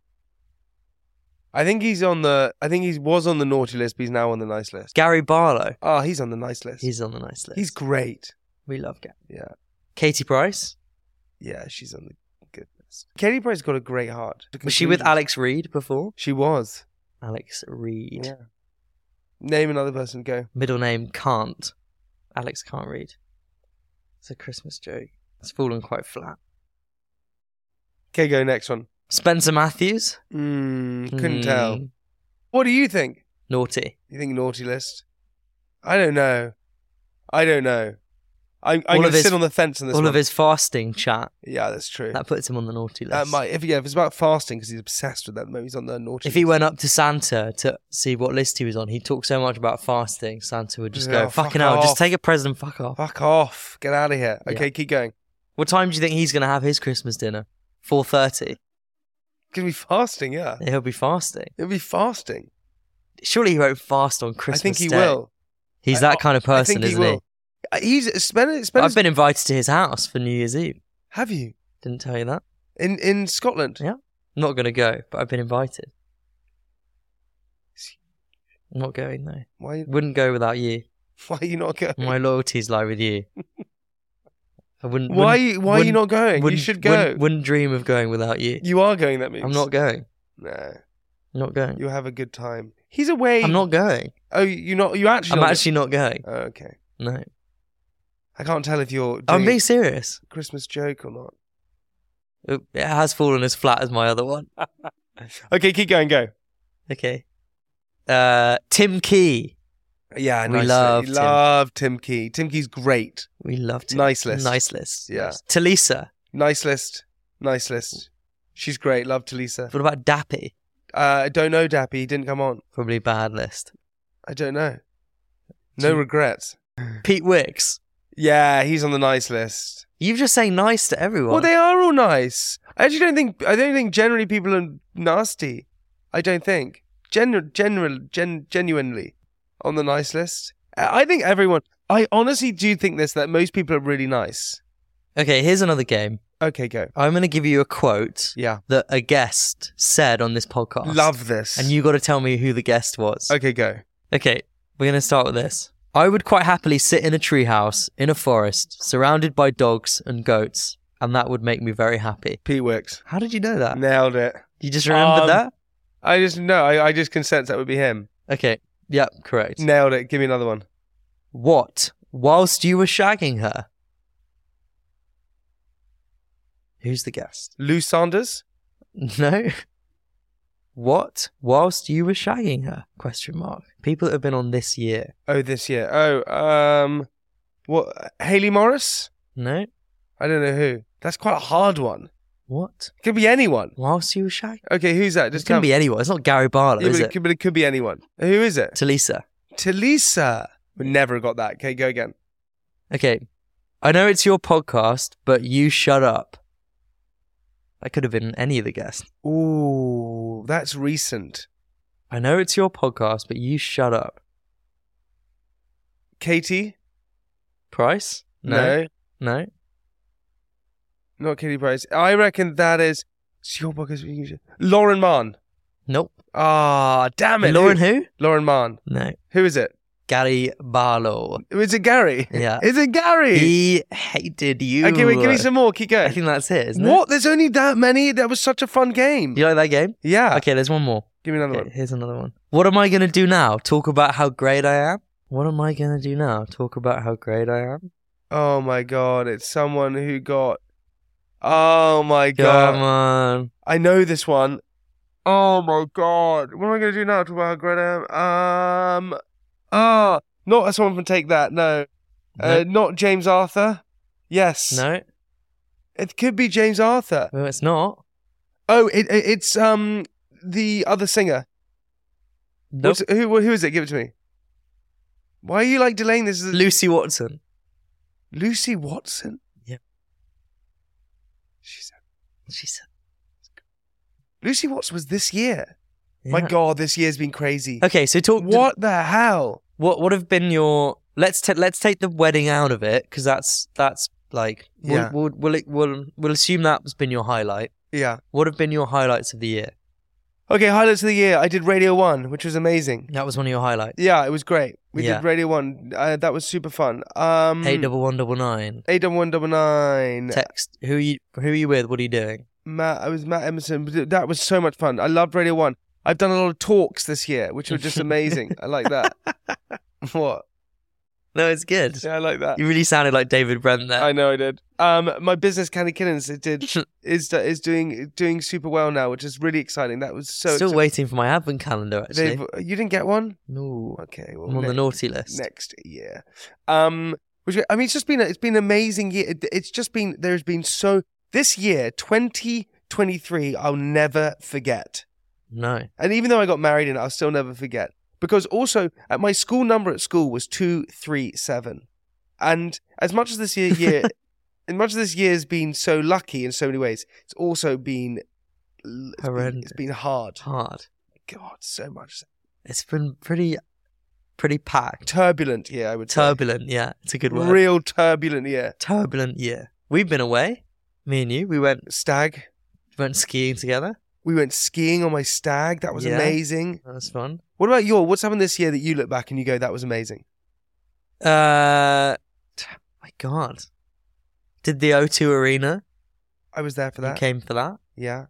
[SPEAKER 5] I think he was on the naughty list, but he's now on the nice list.
[SPEAKER 6] Gary Barlow.
[SPEAKER 5] Oh, he's on the nice list.
[SPEAKER 6] He's on the nice list.
[SPEAKER 5] He's great.
[SPEAKER 6] We love Gary.
[SPEAKER 5] Yeah.
[SPEAKER 6] Katie Price.
[SPEAKER 5] Yeah, she's on the good list. Katie Price got a great heart.
[SPEAKER 6] Was she with Alex Reid before?
[SPEAKER 5] She was.
[SPEAKER 6] Alex Reid.
[SPEAKER 5] Yeah. Name another person, go.
[SPEAKER 6] Middle name, Can't. Alex can't read. It's a Christmas joke. It's fallen quite flat.
[SPEAKER 5] Okay, go, next one.
[SPEAKER 6] Spencer Matthews.
[SPEAKER 5] Couldn't tell. What do you think?
[SPEAKER 6] Naughty.
[SPEAKER 5] You think naughty list? I don't know. I'm going to sit on the fence on this one.
[SPEAKER 6] All of his fasting chat.
[SPEAKER 5] Yeah, that's true.
[SPEAKER 6] That puts him on the naughty list.
[SPEAKER 5] That might. If it's about fasting, because he's obsessed with that at the moment, he's on the naughty list.
[SPEAKER 6] If he went up to Santa to see what list he was on, he'd talk so much about fasting, Santa would just go, fucking hell, just take a present, fuck off.
[SPEAKER 5] Fuck off. Get out of here. Okay, keep going.
[SPEAKER 6] What time do you think he's going to have his Christmas dinner? 4:30?
[SPEAKER 5] He'll be fasting, yeah.
[SPEAKER 6] He'll be fasting.
[SPEAKER 5] He'll be fasting.
[SPEAKER 6] Surely he won't fast on Christmas Day.
[SPEAKER 5] I think he will.
[SPEAKER 6] He's that kind of person, isn't he?
[SPEAKER 5] I've
[SPEAKER 6] been invited to his house for New Year's Eve.
[SPEAKER 5] Have you?
[SPEAKER 6] Didn't tell you that.
[SPEAKER 5] In Scotland?
[SPEAKER 6] Yeah. I'm not going to go, but I've been invited. I'm not going, though.
[SPEAKER 5] Why?
[SPEAKER 6] Wouldn't go without you.
[SPEAKER 5] Why are you not going?
[SPEAKER 6] My loyalties lie with you. I wouldn't.
[SPEAKER 5] Why are you not going? You should go.
[SPEAKER 6] Wouldn't dream of going without you.
[SPEAKER 5] You are going, that means.
[SPEAKER 6] I'm not going.
[SPEAKER 5] No.
[SPEAKER 6] I'm not going.
[SPEAKER 5] You'll have a good time. He's away.
[SPEAKER 6] I'm not going.
[SPEAKER 5] Oh, you're not? You actually?
[SPEAKER 6] I'm actually not going.
[SPEAKER 5] Oh, okay.
[SPEAKER 6] No.
[SPEAKER 5] I can't tell if you're doing
[SPEAKER 6] I'm being serious.
[SPEAKER 5] a Christmas joke or not.
[SPEAKER 6] It has fallen as flat as my other one.
[SPEAKER 5] Okay, keep going, go.
[SPEAKER 6] Okay. Tim Key.
[SPEAKER 5] Yeah,
[SPEAKER 6] we love
[SPEAKER 5] Tim Key. Tim Key's great.
[SPEAKER 6] We love Tim.
[SPEAKER 5] Nice list.
[SPEAKER 6] Nice list.
[SPEAKER 5] Yeah.
[SPEAKER 6] Talisa.
[SPEAKER 5] Nice list. She's great. Love Talisa.
[SPEAKER 6] What about Dappy?
[SPEAKER 5] I don't know Dappy. He didn't come on.
[SPEAKER 6] Probably bad list.
[SPEAKER 5] I don't know. No regrets.
[SPEAKER 6] Pete Wicks.
[SPEAKER 5] Yeah, he's on the nice list.
[SPEAKER 6] You're just saying nice to everyone.
[SPEAKER 5] Well, they are all nice. I don't think generally people are nasty. I don't think. Genuinely on the nice list. I think everyone... I honestly do think that most people are really nice.
[SPEAKER 6] Okay, here's another game.
[SPEAKER 5] Okay, go.
[SPEAKER 6] I'm going to give you a quote
[SPEAKER 5] that
[SPEAKER 6] a guest said on this podcast.
[SPEAKER 5] Love this.
[SPEAKER 6] And you got to tell me who the guest was.
[SPEAKER 5] Okay, go.
[SPEAKER 6] Okay, we're going to start with this. I would quite happily sit in a treehouse in a forest, surrounded by dogs and goats, and that would make me very happy.
[SPEAKER 5] Pete Wicks.
[SPEAKER 6] How did you know that?
[SPEAKER 5] Nailed it.
[SPEAKER 6] You just remembered that?
[SPEAKER 5] I just can sense that would be him.
[SPEAKER 6] Okay, yep, correct.
[SPEAKER 5] Nailed it. Give me another one.
[SPEAKER 6] What? Whilst you were shagging her? Who's the guest?
[SPEAKER 5] Lou Sanders?
[SPEAKER 6] No. What? Whilst you were shagging her? ? People that have been on this year.
[SPEAKER 5] Oh, this year. Oh, what? Hayley Morris?
[SPEAKER 6] No.
[SPEAKER 5] I don't know who. That's quite a hard one.
[SPEAKER 6] What?
[SPEAKER 5] Could be anyone.
[SPEAKER 6] Whilst you were shagging?
[SPEAKER 5] Okay, who's that?
[SPEAKER 6] It can be anyone. It's not Gary Barlow,
[SPEAKER 5] Yeah,
[SPEAKER 6] is
[SPEAKER 5] but
[SPEAKER 6] it?
[SPEAKER 5] But it could be anyone. Who is it?
[SPEAKER 6] Talisa.
[SPEAKER 5] Talisa. We never got that. Okay, go again.
[SPEAKER 6] Okay. I know it's your podcast, but you shut up. That could have been any of the guests.
[SPEAKER 5] Ooh, that's recent.
[SPEAKER 6] I know it's your podcast, but you shut up.
[SPEAKER 5] Katie?
[SPEAKER 6] Price? No. No?
[SPEAKER 5] Not Katie Price. I reckon that is... It's your podcast. Lauren Mann.
[SPEAKER 6] Nope.
[SPEAKER 5] Ah, damn it.
[SPEAKER 6] Lauren who?
[SPEAKER 5] Lauren Mann.
[SPEAKER 6] No.
[SPEAKER 5] Who is it?
[SPEAKER 6] Gary Barlow.
[SPEAKER 5] Is it Gary?
[SPEAKER 6] Yeah.
[SPEAKER 5] Is it Gary?
[SPEAKER 6] He hated you.
[SPEAKER 5] Okay, wait, give me some more. Keep going.
[SPEAKER 6] I think that's it, isn't
[SPEAKER 5] What?
[SPEAKER 6] it?
[SPEAKER 5] There's only that many? That was such a fun game.
[SPEAKER 6] You like that game?
[SPEAKER 5] Yeah.
[SPEAKER 6] Okay, there's one more.
[SPEAKER 5] Give me another
[SPEAKER 6] Okay,
[SPEAKER 5] one.
[SPEAKER 6] here's another one. What am I going to do now? Talk about how great I am? What am I going to do now? Talk about how great I am?
[SPEAKER 5] Oh my God. It's someone who got... Oh my God.
[SPEAKER 6] Come on.
[SPEAKER 5] I know this one. Oh my God. What am I going to do now? Talk about how great I am? Not someone from Take That, no. Not James Arthur. Yes.
[SPEAKER 6] No.
[SPEAKER 5] It could be James Arthur.
[SPEAKER 6] Well, it's not.
[SPEAKER 5] Oh, it's the other singer.
[SPEAKER 6] Nope.
[SPEAKER 5] Who is it? Give it to me. Why are you like delaying this?
[SPEAKER 6] Lucy Watson.
[SPEAKER 5] Lucy Watson?
[SPEAKER 6] Yeah.
[SPEAKER 5] She said. Lucy Watson was this year.
[SPEAKER 6] Yeah.
[SPEAKER 5] My God, this year's been crazy.
[SPEAKER 6] Okay, so talk.
[SPEAKER 5] What the hell?
[SPEAKER 6] What have been your? Let's take the wedding out of it because that's like
[SPEAKER 5] Yeah.
[SPEAKER 6] we'll assume that's been your highlight.
[SPEAKER 5] Yeah.
[SPEAKER 6] What have been your highlights of the year?
[SPEAKER 5] Okay, highlights of the year. I did Radio 1, which was amazing.
[SPEAKER 6] That was one of your highlights.
[SPEAKER 5] Yeah, it was great. We
[SPEAKER 6] Yeah.
[SPEAKER 5] did Radio 1. That was super fun.
[SPEAKER 6] 81199.
[SPEAKER 5] 81199.
[SPEAKER 6] Text. Who are you with? What are you doing?
[SPEAKER 5] I was Matt Emerson. That was so much fun. I loved Radio 1. I've done a lot of talks this year, which were just amazing. I like that. What?
[SPEAKER 6] No, it's good.
[SPEAKER 5] Yeah, I like that.
[SPEAKER 6] You really sounded like David Brent there.
[SPEAKER 5] I know I did. My business, Candy Kittens, is doing super well now, which is really exciting. That was
[SPEAKER 6] Still waiting for my advent calendar, actually.
[SPEAKER 5] You didn't get one?
[SPEAKER 6] No.
[SPEAKER 5] Okay, well,
[SPEAKER 6] I'm on the naughty list.
[SPEAKER 5] Next year. Which, I mean, it's been an amazing year. This year, 2023, I'll never forget.
[SPEAKER 6] No.
[SPEAKER 5] And even though I got married in it, I'll still never forget. Because also, at my school number at school was 237. And as much as this year has been so lucky in so many ways, it's also been
[SPEAKER 6] horrendous.
[SPEAKER 5] It's been hard.
[SPEAKER 6] Hard.
[SPEAKER 5] God, so much.
[SPEAKER 6] It's been pretty packed.
[SPEAKER 5] Turbulent year, I would say.
[SPEAKER 6] Turbulent, yeah. It's a good word.
[SPEAKER 5] Real turbulent year.
[SPEAKER 6] Turbulent year. We've been away. Me and you. We went skiing together.
[SPEAKER 5] We went skiing on my stag. That was amazing.
[SPEAKER 6] That was fun.
[SPEAKER 5] What about what's happened this year that you look back and you go, that was amazing?
[SPEAKER 6] My God. Did the O2 Arena.
[SPEAKER 5] I was there for that.
[SPEAKER 6] You came for that?
[SPEAKER 5] Yeah.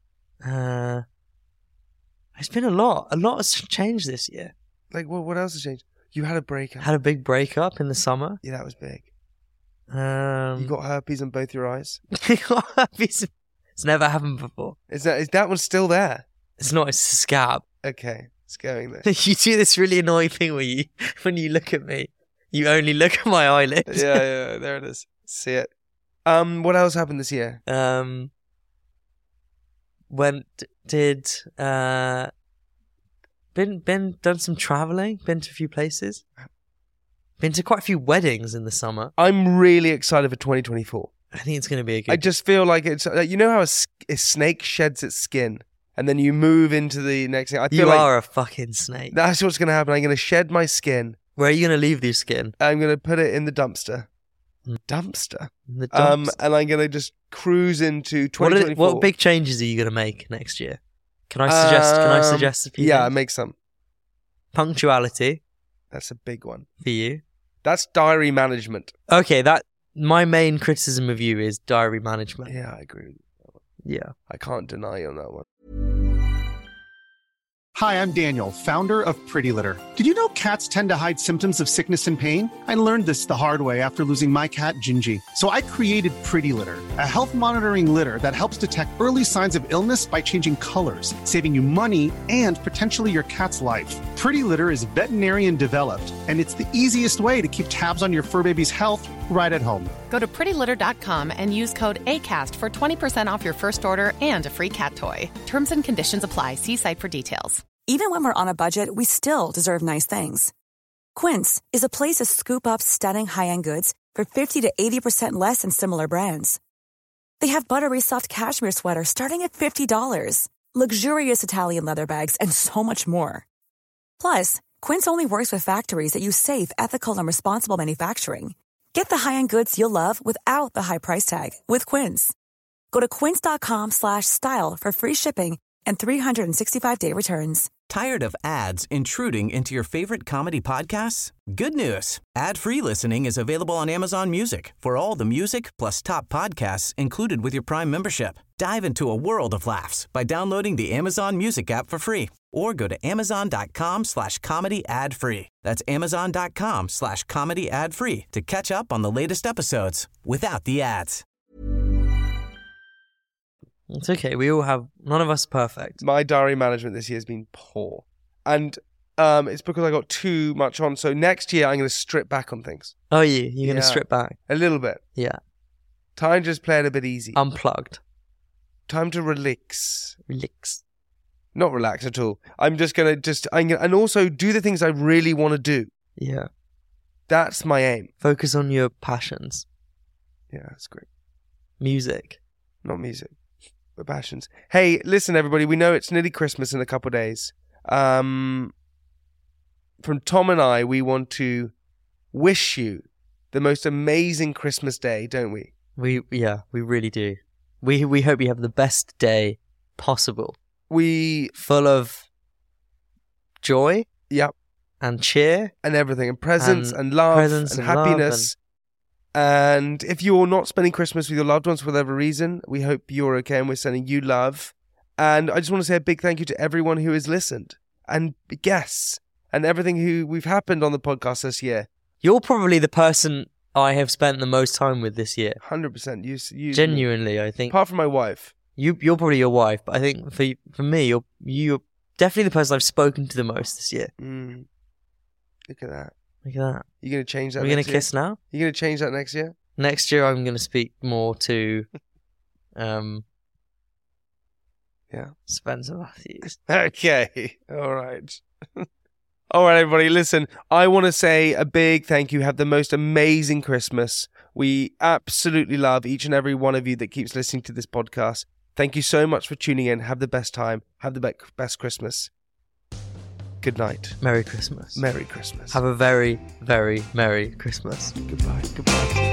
[SPEAKER 6] It's been a lot. A lot has changed this year.
[SPEAKER 5] Like, what else has changed? You had a breakup.
[SPEAKER 6] Had a big breakup in the summer.
[SPEAKER 5] Yeah, that was big.
[SPEAKER 6] You
[SPEAKER 5] got herpes on both your eyes.
[SPEAKER 6] Got herpes. It's never happened before.
[SPEAKER 5] Is that one still there?
[SPEAKER 6] It's not. It's a scab.
[SPEAKER 5] Okay, it's going there.
[SPEAKER 6] You do this really annoying thing where when you look at me, you only look at my eyelid.
[SPEAKER 5] Yeah, there it is. See it. What else happened this year?
[SPEAKER 6] Done some traveling, been to a few places, been to quite a few weddings in the summer.
[SPEAKER 5] I'm really excited for 2024.
[SPEAKER 6] I think it's going to be a good.
[SPEAKER 5] I just feel like it's you know how a snake sheds its skin and then you move into the next thing. I feel
[SPEAKER 6] you
[SPEAKER 5] like
[SPEAKER 6] are a fucking snake.
[SPEAKER 5] That's what's going to happen. I'm going to shed my skin.
[SPEAKER 6] Where are you going to leave your skin?
[SPEAKER 5] I'm going to put it in the dumpster. Dumpster.
[SPEAKER 6] The dumpster.
[SPEAKER 5] And I'm going to just cruise into 2024.
[SPEAKER 6] What big changes are you going to make next year? Can I suggest a few?
[SPEAKER 5] Yeah,
[SPEAKER 6] things?
[SPEAKER 5] make some.
[SPEAKER 6] Punctuality.
[SPEAKER 5] That's a big one
[SPEAKER 6] for you.
[SPEAKER 5] That's diary management.
[SPEAKER 6] Okay, my main criticism of you is diary management.
[SPEAKER 5] Yeah, I agree with that one.
[SPEAKER 6] Yeah.
[SPEAKER 5] I can't deny you on that one.
[SPEAKER 10] Hi, I'm Daniel, founder of Pretty Litter. Did you know cats tend to hide symptoms of sickness and pain? I learned this the hard way after losing my cat, Gingy. So I created Pretty Litter, a health monitoring litter that helps detect early signs of illness by changing colors, saving you money and potentially your cat's life. Pretty Litter is veterinarian developed, and it's the easiest way to keep tabs on your fur baby's health right at home.
[SPEAKER 11] Go to prettylitter.com and use code ACAST for 20% off your first order and a free cat toy. Terms and conditions apply. See site for details.
[SPEAKER 7] Even when we're on a budget, we still deserve nice things. Quince is a place to scoop up stunning high-end goods for 50 to 80% less than similar brands. They have buttery soft cashmere sweaters starting at $50, luxurious Italian leather bags, and so much more. Plus, Quince only works with factories that use safe, ethical, and responsible manufacturing. Get the high-end goods you'll love without the high price tag with Quince. Go to quince.com/style for free shipping and 365-day returns.
[SPEAKER 12] Tired of ads intruding into your favorite comedy podcasts? Good news. Ad-free listening is available on Amazon Music for all the music plus top podcasts included with your Prime membership. Dive into a world of laughs by downloading the Amazon Music app for free or go to amazon.com/comedy ad-free. That's amazon.com/comedy ad-free to catch up on the latest episodes without the ads.
[SPEAKER 6] It's okay. We all have... None of us are perfect.
[SPEAKER 5] My diary management this year has been poor. And it's because I got too much on. So next year, I'm going to strip back on things.
[SPEAKER 6] Oh, you're going to strip back?
[SPEAKER 5] A little bit.
[SPEAKER 6] Yeah.
[SPEAKER 5] Time to just play it a bit easy.
[SPEAKER 6] Unplugged.
[SPEAKER 5] Time to relax.
[SPEAKER 6] Relax.
[SPEAKER 5] Not relax at all. I'm just going to and also do the things I really want to do.
[SPEAKER 6] Yeah.
[SPEAKER 5] That's my aim.
[SPEAKER 6] Focus on your passions.
[SPEAKER 5] Yeah, that's great.
[SPEAKER 6] Music.
[SPEAKER 5] Not music. But passions. Hey, listen, everybody. We know it's nearly Christmas in a couple of days. From Tom and I, we want to wish you the most amazing Christmas day, don't we?
[SPEAKER 6] We really do. We hope you have the best day possible.
[SPEAKER 5] Full
[SPEAKER 6] of joy.
[SPEAKER 5] Yep.
[SPEAKER 6] And cheer.
[SPEAKER 5] And everything. And presents and love and happiness. And if you're not spending Christmas with your loved ones for whatever reason, we hope you're okay and we're sending you love. And I just want to say a big thank you to everyone who has listened and guests and everything who we've happened on the podcast this year.
[SPEAKER 6] You're probably the person I have spent the most time with this year.
[SPEAKER 5] 100%. You
[SPEAKER 6] genuinely, I think.
[SPEAKER 5] Apart from my wife.
[SPEAKER 6] You're probably your wife, but I think for me, you're definitely the person I've spoken to the most this year.
[SPEAKER 5] Look at that.
[SPEAKER 6] Look at that.
[SPEAKER 5] You're going to change that
[SPEAKER 6] Are we going to kiss now?
[SPEAKER 5] You're going to change that next year?
[SPEAKER 6] Next year, I'm going to speak more to Spencer Matthews.
[SPEAKER 5] Okay. All right. All right, everybody. Listen, I want to say a big thank you. Have the most amazing Christmas. We absolutely love each and every one of you that keeps listening to this podcast. Thank you so much for tuning in. Have the best time. Have the best Christmas. Good night.
[SPEAKER 6] Merry Christmas.
[SPEAKER 5] Merry Christmas.
[SPEAKER 6] Have a very, very Merry Christmas.
[SPEAKER 5] Goodbye. Goodbye.